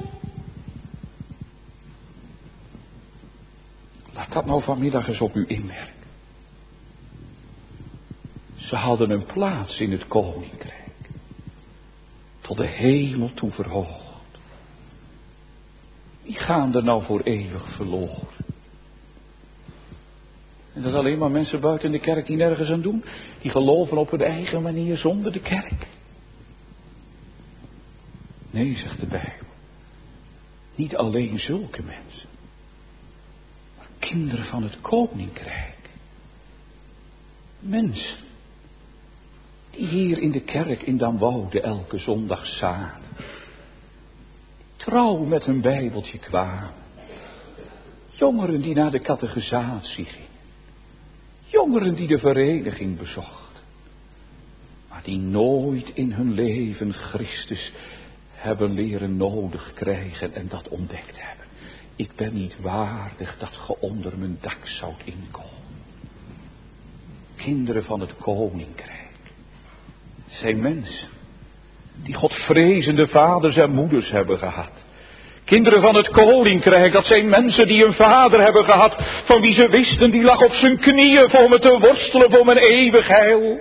Laat dat nou vanmiddag eens op u inwerken. Ze hadden een plaats in het koninkrijk. Tot de hemel toe verhoogd. Die gaan er nou voor eeuwig verloren. En dat alleen maar mensen buiten de kerk die nergens aan doen. Die geloven op hun eigen manier zonder de kerk. Nee, zegt de Bijbel. Niet alleen zulke mensen. Maar kinderen van het koninkrijk. Mensen. Die hier in de kerk in Damwoude elke zondag zaten. Trouw met hun Bijbeltje kwamen. Jongeren die naar de catechisatie gingen. Jongeren die de vereniging bezochten. Maar die nooit in hun leven Christus hebben leren nodig krijgen en dat ontdekt hebben. Ik ben niet waardig dat ge onder mijn dak zoudt inkomen. Kinderen van het koninkrijk. Zijn mensen die godvrezende vaders en moeders hebben gehad. Kinderen van het koninkrijk, dat zijn mensen die een vader hebben gehad, van wie ze wisten, die lag op zijn knieën voor me te worstelen voor mijn eeuwig heil.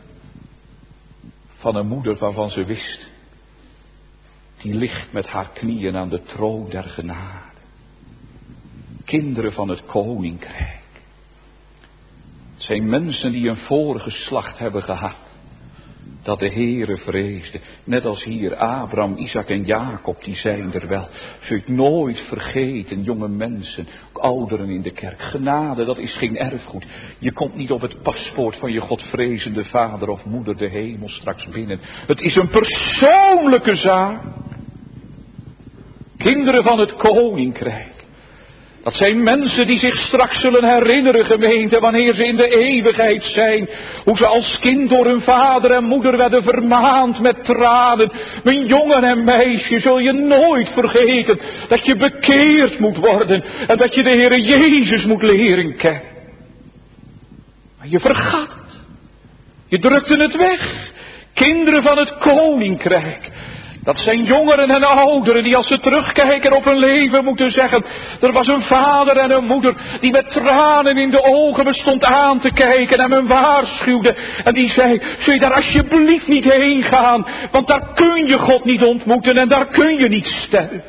Van een moeder waarvan ze wist, die ligt met haar knieën aan de troon der genade. Kinderen van het koninkrijk. Het zijn mensen die een voorgeslacht hebben gehad. Dat de Heere vreesde. Net als hier Abraham, Isaac en Jacob, die zijn er wel. Zul je nooit vergeten, jonge mensen, ook ouderen in de kerk. Genade, dat is geen erfgoed. Je komt niet op het paspoort van je godvrezende vader of moeder de hemel straks binnen. Het is een persoonlijke zaak. Kinderen van het koninkrijk. Dat zijn mensen die zich straks zullen herinneren, gemeente, wanneer ze in de eeuwigheid zijn. Hoe ze als kind door hun vader en moeder werden vermaand met tranen. Mijn jongen en meisje, zul je nooit vergeten dat je bekeerd moet worden. En dat je de Heere Jezus moet leren kennen. Maar je vergat het. Je drukte het weg. Kinderen van het koninkrijk. Dat zijn jongeren en ouderen die als ze terugkijken op hun leven moeten zeggen. Er was een vader en een moeder die met tranen in de ogen me stond aan te kijken en me waarschuwde. En die zei, zul je daar alsjeblieft niet heen gaan, want daar kun je God niet ontmoeten en daar kun je niet sterven.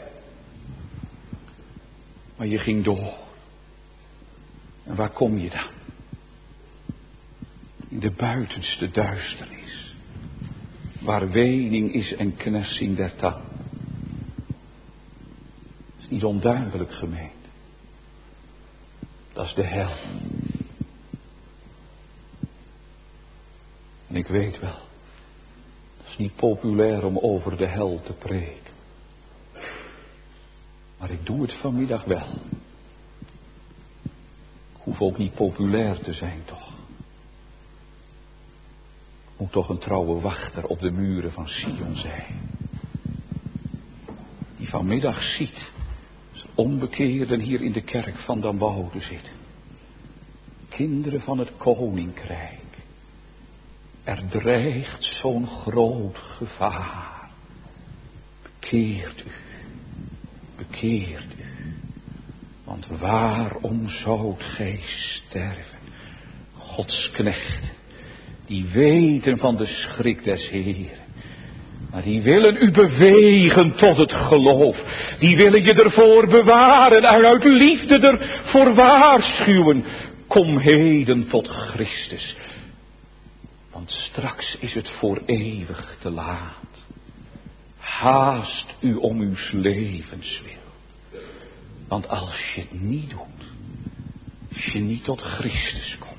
Maar je ging door. En waar kom je dan? In de buitenste duisternis. Waar wening is en knessing der tand. Dat is niet onduidelijk gemeend. Dat is de hel. En ik weet wel. Dat is niet populair om over de hel te preken. Maar ik doe het vanmiddag wel. Ik hoef ook niet populair te zijn toch. Moet toch een trouwe wachter op de muren van Sion zijn. Die vanmiddag ziet, als onbekeerden hier in de kerk van Damwoude zitten. Kinderen van het koninkrijk. Er dreigt zo'n groot gevaar. Bekeert u. Bekeert u. Want waarom zoudt gij sterven? Gods knechten. Die weten van de schrik des Heeren. Maar die willen u bewegen tot het geloof. Die willen je ervoor bewaren en uit liefde ervoor waarschuwen. Kom heden tot Christus. Want straks is het voor eeuwig te laat. Haast u om uw levens wil. Want als je het niet doet, als je niet tot Christus komt.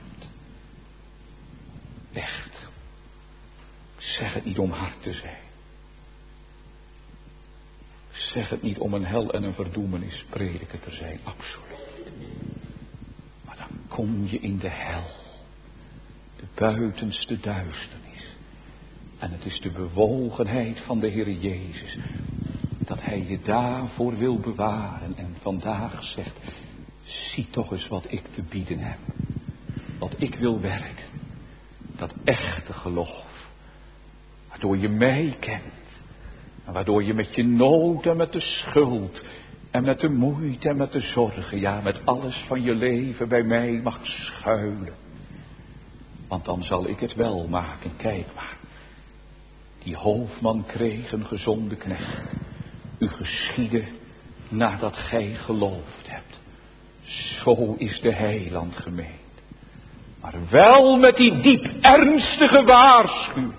Echt. Ik zeg het niet om hard te zijn. Ik zeg het niet om een hel en een verdoemenis prediker te zijn, absoluut. Maar dan kom je in de hel. De buitenste duisternis. En het is de bewogenheid van de Heer Jezus. Dat Hij je daarvoor wil bewaren. En vandaag zegt, zie toch eens wat ik te bieden heb. Wat ik wil werken. Dat echte geloof. Waardoor je mij kent. En waardoor je met je nood en met de schuld. En met de moeite en met de zorgen. Ja, met alles van je leven bij mij mag schuilen. Want dan zal ik het wel maken. Kijk maar. Die hoofdman kreeg een gezonde knecht. U geschiedde nadat gij geloofd hebt. Zo is de heiland gemeend. Maar wel met die diep ernstige waarschuwing.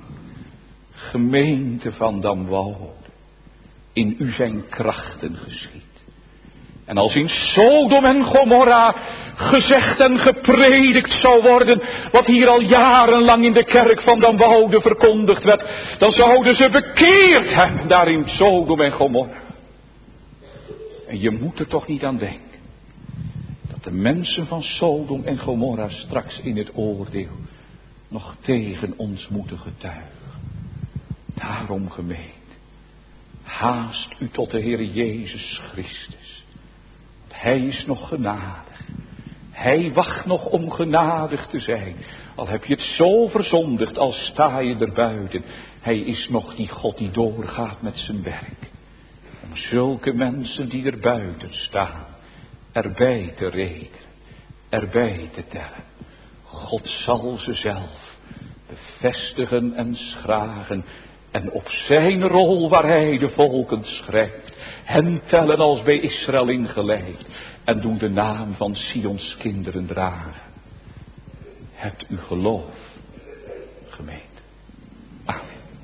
Gemeente van Damwoude. In u zijn krachten geschied. En als in Sodom en Gomorra gezegd en gepredikt zou worden, wat hier al jarenlang in de kerk van Damwoude verkondigd werd, dan zouden ze bekeerd hebben daar in Sodom en Gomorra. En je moet er toch niet aan denken, dat de mensen van Sodom en Gomorra straks in het oordeel nog tegen ons moeten getuigen. Daarom gemeente, haast u tot de Heer Jezus Christus. Hij is nog genadig. Hij wacht nog om genadig te zijn. Al heb je het zo verzondigd, al sta je er buiten. Hij is nog die God die doorgaat met zijn werk. Om zulke mensen die er buiten staan, erbij te rekenen, erbij te tellen. God zal ze zelf bevestigen en schragen. En op zijn rol waar hij de volken schrijft, hen tellen als bij Israël ingelijfd. En doen de naam van Sions kinderen dragen. Hebt u geloof, gemeente?